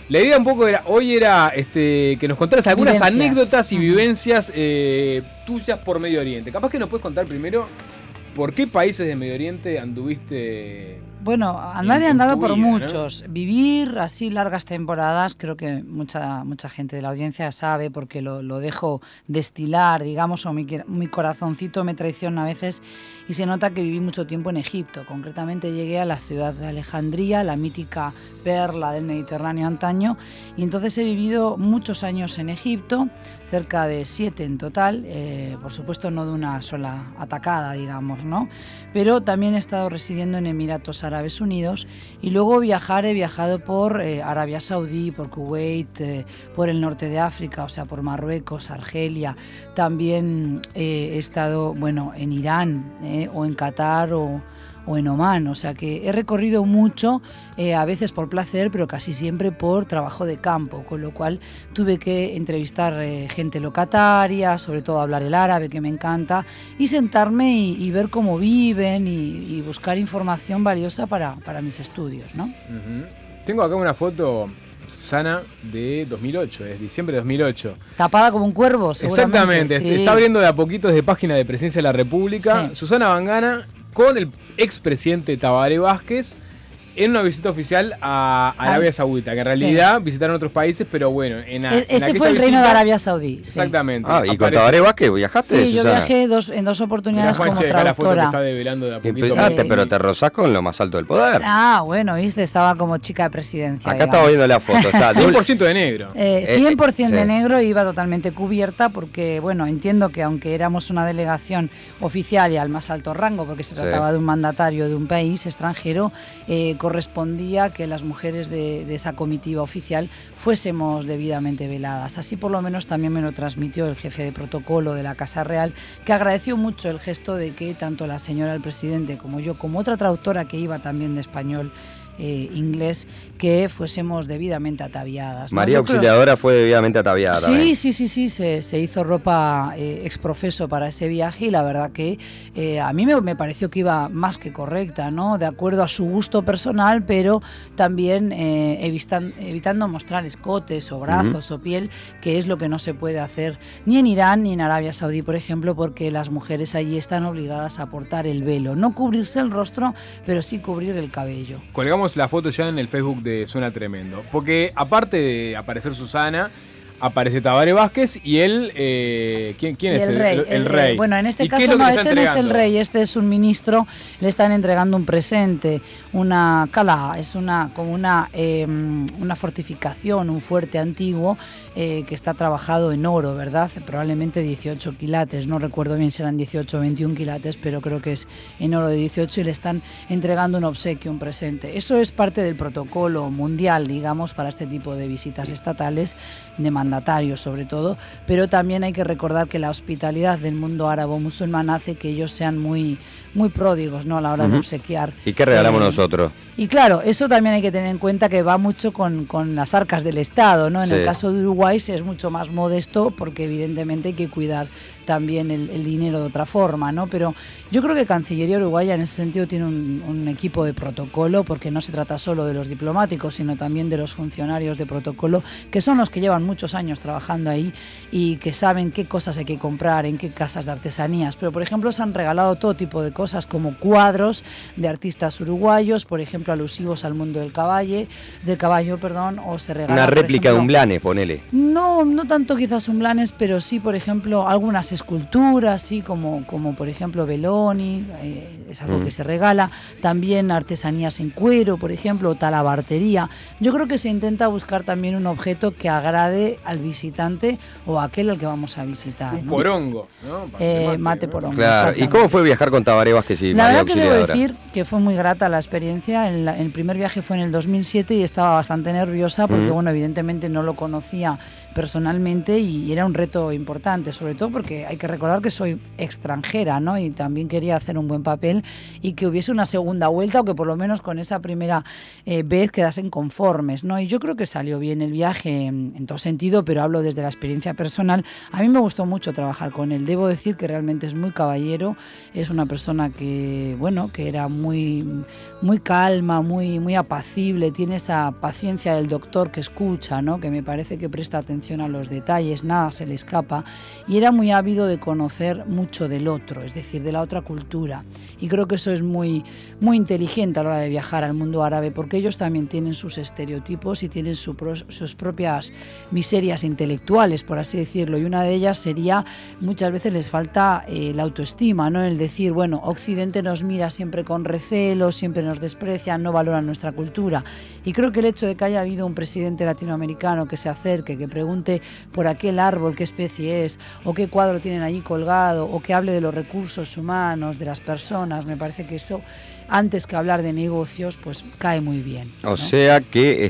La idea un poco hoy era que nos contaras algunas anécdotas y vivencias tuyas por Medio Oriente. Capaz que nos puedes contar primero por qué países de Medio Oriente anduviste. Bueno, andar he andado por muchos. ¿No? Vivir así largas temporadas, creo que mucha gente de la audiencia sabe, porque lo dejo destilar, digamos, o mi corazoncito me traiciona a veces, y se nota que viví mucho tiempo en Egipto. Concretamente llegué a la ciudad de Alejandría, la mítica perla del Mediterráneo antaño, y entonces he vivido muchos años en Egipto, cerca de 7 en total, por supuesto no de una sola atacada, digamos, ¿no? Pero también he estado residiendo en Emiratos Árabes Unidos, y luego he viajado por Arabia Saudí, por Kuwait, por el norte de África, o sea, por Marruecos, Argelia. También he estado, bueno, en Irán, o en Qatar, o en Omán, o sea que he recorrido mucho, a veces por placer, pero casi siempre por trabajo de campo, con lo cual tuve que entrevistar gente locataria, sobre todo hablar el árabe, que me encanta, y sentarme y ver cómo viven y buscar información valiosa para mis estudios, ¿no? Uh-huh. Tengo acá una foto, Susana, de 2008, es diciembre de 2008. Tapada como un cuervo, seguramente. Exactamente, sí. Está abriendo de a poquito desde página de Presidencia de la República. Sí. Susana Bangana con el expresidente Tabaré Vázquez en una visita oficial a Arabia Saudita, que en realidad visitaron otros países, pero bueno, ese fue el reino de Arabia Saudí. Exactamente. ¿Y con Tabaré Vázquez viajaste? Sí, yo viajé en dos oportunidades como traductora. La foto que está develando de a poquito. Pero te rozás con lo más alto del poder. Bueno, viste, estaba como chica de presidencia. Acá estaba viendo la foto. Está 100% de negro. 100% de negro, iba totalmente cubierta porque, bueno, entiendo que aunque éramos una delegación oficial y al más alto rango, porque se trataba de un mandatario de un país extranjero, correspondía que las mujeres de esa comitiva oficial fuésemos debidamente veladas. Así por lo menos también me lo transmitió el jefe de protocolo de la Casa Real, que agradeció mucho el gesto de que tanto la señora el presidente como yo, como otra traductora que iba también de español inglés, que fuésemos debidamente ataviadas, ¿no? María Auxiliadora fue debidamente ataviada. Sí, se hizo ropa exprofeso para ese viaje, y la verdad que a mí me pareció que iba más que correcta, ¿no? De acuerdo a su gusto personal, pero también evitando mostrar escotes o brazos o piel, que es lo que no se puede hacer ni en Irán ni en Arabia Saudí, por ejemplo, porque las mujeres allí están obligadas a portar el velo, no cubrirse el rostro, pero sí cubrir el cabello. Colgamos la foto ya en el Facebook de Suena Tremendo, porque aparte de aparecer Susana, aparece Tabaré Vázquez y él, ¿quién es? El rey. Bueno, en este caso no, este no es el rey, este es un ministro, le están entregando un presente, una cala, es como una fortificación, un fuerte antiguo que está trabajado en oro, ¿verdad? Probablemente 18 quilates, no recuerdo bien si eran 18 o 21 quilates, pero creo que es en oro de 18, y le están entregando un obsequio, un presente. Eso es parte del protocolo mundial, digamos, para este tipo de visitas estatales, de mandatarios sobre todo, pero también hay que recordar que la hospitalidad del mundo árabo-musulmán hace que ellos sean muy pródigos, ¿no?, a la hora de obsequiar. ¿Y qué regalamos nosotros? Y claro, eso también hay que tener en cuenta, que va mucho con las arcas del Estado, ¿no? En el caso de Uruguay es mucho más modesto, porque evidentemente hay que cuidar también el dinero de otra forma, ¿no? Pero yo creo que Cancillería Uruguaya en ese sentido tiene un equipo de protocolo, porque no se trata solo de los diplomáticos, sino también de los funcionarios de protocolo, que son los que llevan muchos años trabajando ahí y que saben qué cosas hay que comprar, en qué casas de artesanías. Pero, por ejemplo, se han regalado todo tipo de cosas, como cuadros de artistas uruguayos, por ejemplo, alusivos al mundo del caballo, o se regala... Una réplica de un Blanes, ponele. No tanto quizás un Blanes, pero sí, por ejemplo, algunas esculturas, sí, como por ejemplo Belloni, es algo que se regala, también artesanías en cuero, por ejemplo, o talabartería. Yo creo que se intenta buscar también un objeto que agrade al visitante o a aquel al que vamos a visitar, ¿no? Un porongo, ¿no? Mate porongo. Claro. ¿Y cómo fue viajar con Tabaré Vázquez y María Auxiliadora? La verdad que debo decir que fue muy grata la experiencia. El primer viaje fue en el 2007 y estaba bastante nerviosa porque, bueno, evidentemente no lo conocía personalmente y era un reto importante, sobre todo porque hay que recordar que soy extranjera, ¿no? Y también quería hacer un buen papel y que hubiese una segunda vuelta, o que por lo menos con esa primera vez quedasen conformes, ¿no? Y yo creo que salió bien el viaje en todo sentido, pero hablo desde la experiencia personal. A mí me gustó mucho trabajar con él. Debo decir que realmente es muy caballero, es una persona que, bueno, que era muy calma, calma, muy apacible, tiene esa paciencia del doctor que escucha, ¿no? Que me parece que presta atención a los detalles, nada se le escapa, y era muy ávido de conocer mucho del otro, es decir, de la otra cultura. Y creo que eso es muy inteligente a la hora de viajar al mundo árabe, porque ellos también tienen sus estereotipos y tienen sus propias miserias intelectuales, por así decirlo, y una de ellas sería, muchas veces les falta la autoestima, ¿no? El decir, bueno, Occidente nos mira siempre con recelo, siempre nos desprecia, no valora nuestra cultura. Y creo que el hecho de que haya habido un presidente latinoamericano que se acerque, que pregunte por aquel árbol qué especie es, o qué cuadro tienen allí colgado, o que hable de los recursos humanos, de las personas, me parece que eso, antes que hablar de negocios, pues cae muy bien, ¿no? O sea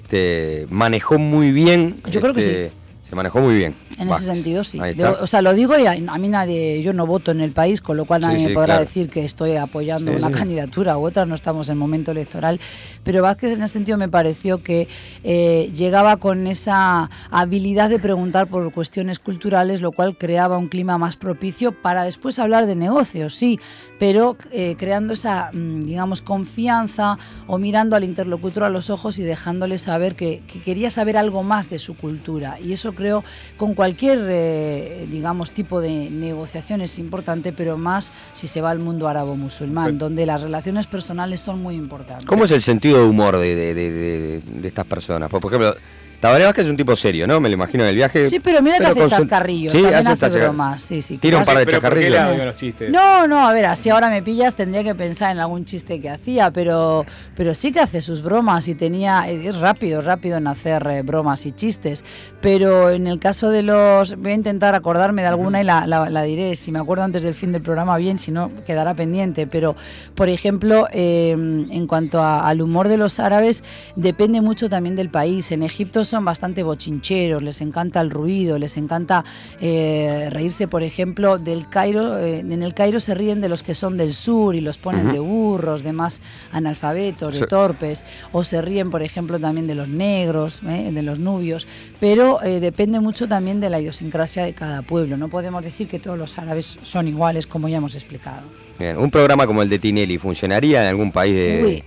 que manejó muy bien. Yo creo que sí. Se manejó muy bien. En ese sentido, sí. O sea, lo digo y a mí nadie, yo no voto en el país, con lo cual nadie me podrá decir que estoy apoyando una candidatura u otra, no estamos en momento electoral, pero Vázquez en ese sentido me pareció que llegaba con esa habilidad de preguntar por cuestiones culturales, lo cual creaba un clima más propicio para después hablar de negocios, sí, pero creando esa, digamos, confianza o mirando al interlocutor a los ojos y dejándole saber que quería saber algo más de su cultura, y eso creo con cualquier, digamos, tipo de negociación es importante, pero más si se va al mundo árabo-musulmán, donde las relaciones personales son muy importantes. ¿Cómo es el sentido de humor de estas personas? Por ejemplo, Tabaré Vázquez es un tipo serio, ¿no? Me lo imagino en el viaje. Sí, pero mira que hace chascarrillos, sí, también hace bromas. Sí. Tira un par de chascarrillos. ¿Por qué los chistes? No, a ver, así ahora me pillas, tendría que pensar en algún chiste que hacía, pero sí que hace sus bromas y es rápido en hacer bromas y chistes. Pero en el caso de voy a intentar acordarme de alguna y la diré, si me acuerdo antes del fin del programa bien, si no quedará pendiente. Pero, por ejemplo, en cuanto al humor de los árabes, depende mucho también del país. En Egipto son bastante bochincheros, les encanta el ruido, les encanta reírse, por ejemplo, del Cairo. En el Cairo se ríen de los que son del sur y los ponen de burros, de más analfabetos, de torpes, o se ríen, por ejemplo, también de los negros, de los nubios, pero depende mucho también de la idiosincrasia de cada pueblo. No podemos decir que todos los árabes son iguales, como ya hemos explicado. Bien, un programa como el de Tinelli, ¿funcionaría en algún país de...? Uy.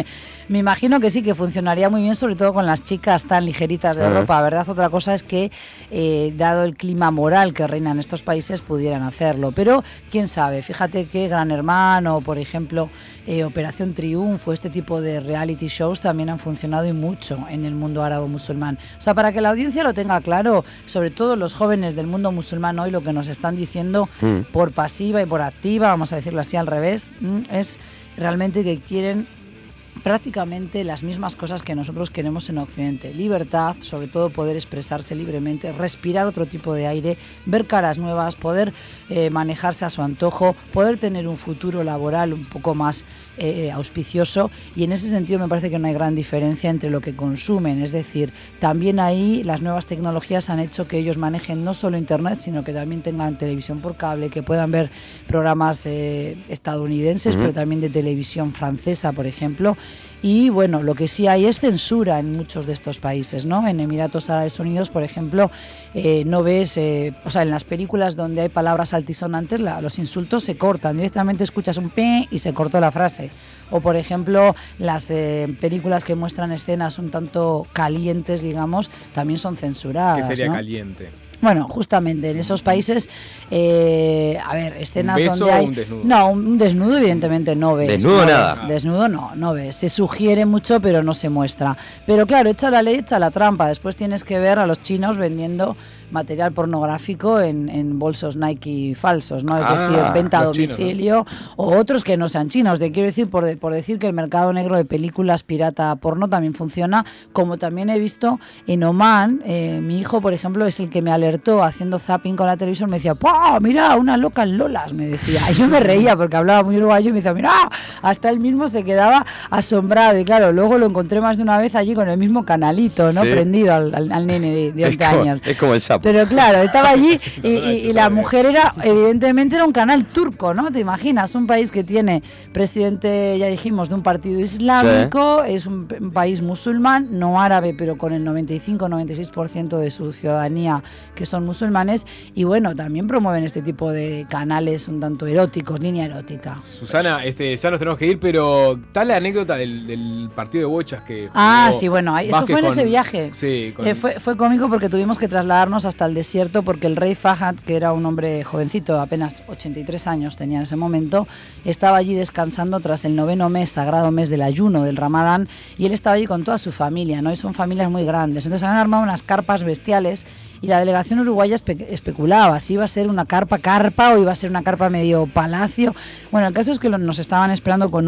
Me imagino que sí, que funcionaría muy bien, sobre todo con las chicas tan ligeritas de ropa, ¿verdad? Otra cosa es que, dado el clima moral que reina en estos países, pudieran hacerlo. Pero, quién sabe, fíjate que Gran Hermano, por ejemplo, Operación Triunfo, este tipo de reality shows también han funcionado y mucho en el mundo árabe-musulmán. O sea, para que la audiencia lo tenga claro, sobre todo los jóvenes del mundo musulmán hoy, lo que nos están diciendo por pasiva y por activa, vamos a decirlo así al revés, es realmente que quieren prácticamente las mismas cosas que nosotros queremos en Occidente: libertad, sobre todo poder expresarse libremente, respirar otro tipo de aire, ver caras nuevas, poder manejarse a su antojo, poder tener un futuro laboral un poco más auspicioso, y en ese sentido me parece que no hay gran diferencia entre lo que consumen, es decir, también ahí las nuevas tecnologías han hecho que ellos manejen no solo internet, sino que también tengan televisión por cable, que puedan ver programas estadounidenses, pero también de televisión francesa, por ejemplo. Y bueno, lo que sí hay es censura en muchos de estos países, ¿no? En Emiratos Árabes Unidos, por ejemplo, no ves, o sea, en las películas donde hay palabras altisonantes, los insultos se cortan, directamente escuchas un pe y se cortó la frase. O, por ejemplo, las películas que muestran escenas un tanto calientes, digamos, también son censuradas. ¿Qué sería, ¿no? caliente? Bueno, justamente en esos países, a ver, escenas ¿Un beso donde hay... o un desnudo? No, un desnudo evidentemente no ves. ¿Desnudo no nada? Ves. Desnudo no ves. Se sugiere mucho, pero no se muestra. Pero claro, echa la ley, echa la trampa. Después tienes que ver a los chinos vendiendo material pornográfico en bolsos Nike falsos, ¿no? Es decir, venta a domicilio, chinos, ¿no? O otros que no sean chinos. Te quiero decir, por decir que el mercado negro de películas pirata porno también funciona, como también he visto en Oman. Mi hijo, por ejemplo, es el que me alertó haciendo zapping con la televisión, me decía, ¡pah! Mira, unas locas lolas, me decía. Y yo me reía porque hablaba muy uruguayo y me decía, mira, hasta él mismo se quedaba asombrado. Y claro, luego lo encontré más de una vez allí con el mismo canalito, ¿no? Sí. Prendido al nene de 11 años. Es como el sapo. Pero claro, estaba allí y la mujer evidentemente era un canal turco, ¿no? Te imaginas, un país que tiene presidente, ya dijimos, de un partido islámico, es un país musulmán, no árabe, pero con el 95-96% de su ciudadanía que son musulmanes, y bueno, también promueven este tipo de canales un tanto eróticos, línea erótica. Susana, ya nos tenemos que ir, pero tal la anécdota del partido de bochas que... Sí, bueno, eso fue en ese viaje. Sí, fue cómico porque tuvimos que trasladarnos hasta el desierto porque el rey Fahad, que era un hombre jovencito, apenas 83 años tenía en ese momento, estaba allí descansando tras el 9º mes, sagrado mes del ayuno, del Ramadán, y él estaba allí con toda su familia, ¿no? Y son familias muy grandes. Entonces habían armado unas carpas bestiales y la delegación uruguaya especulaba si iba a ser una carpa o iba a ser una carpa medio palacio. Bueno, el caso es que nos estaban esperando con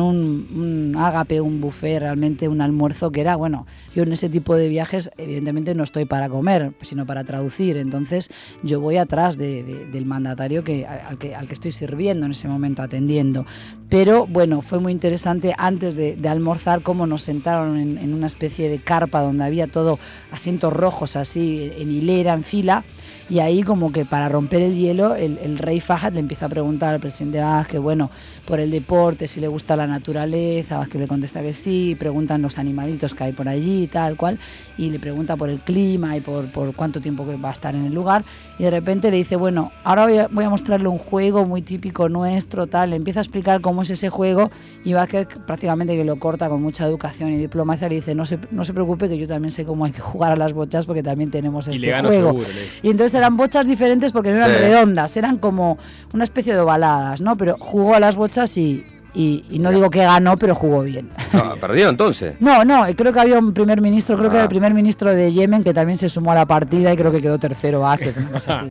un ágape, un buffet, realmente un almuerzo que era, bueno, yo en ese tipo de viajes evidentemente no estoy para comer, sino para traducir, entonces yo voy atrás del mandatario al que estoy sirviendo en ese momento, atendiendo. Pero bueno, fue muy interesante antes de almorzar cómo nos sentaron en una especie de carpa donde había todo asientos rojos así en hilera, en fila, y ahí como que para romper el hielo el rey Fahad le empieza a preguntar al presidente Vázquez, bueno, por el deporte, si le gusta la naturaleza. Vázquez le contesta que sí, preguntan los animalitos que hay por allí y tal cual, y le pregunta por el clima y por cuánto tiempo que va a estar en el lugar, y de repente le dice, bueno, ahora voy a mostrarle un juego muy típico nuestro, tal, le empieza a explicar cómo es ese juego, y Vázquez prácticamente que lo corta con mucha educación y diplomacia, le dice, no se preocupe que yo también sé cómo hay que jugar a las bochas porque también tenemos este juego. Seguro, y entonces eran bochas diferentes porque no eran redondas, eran como una especie de ovaladas, ¿no? Pero jugó a las bochas y no digo que ganó, pero jugó bien. No, ¿perdió entonces? No, creo que había un primer ministro, creo que era el primer ministro de Yemen que también se sumó a la partida y creo que quedó tercero Vázquez, una cosa así.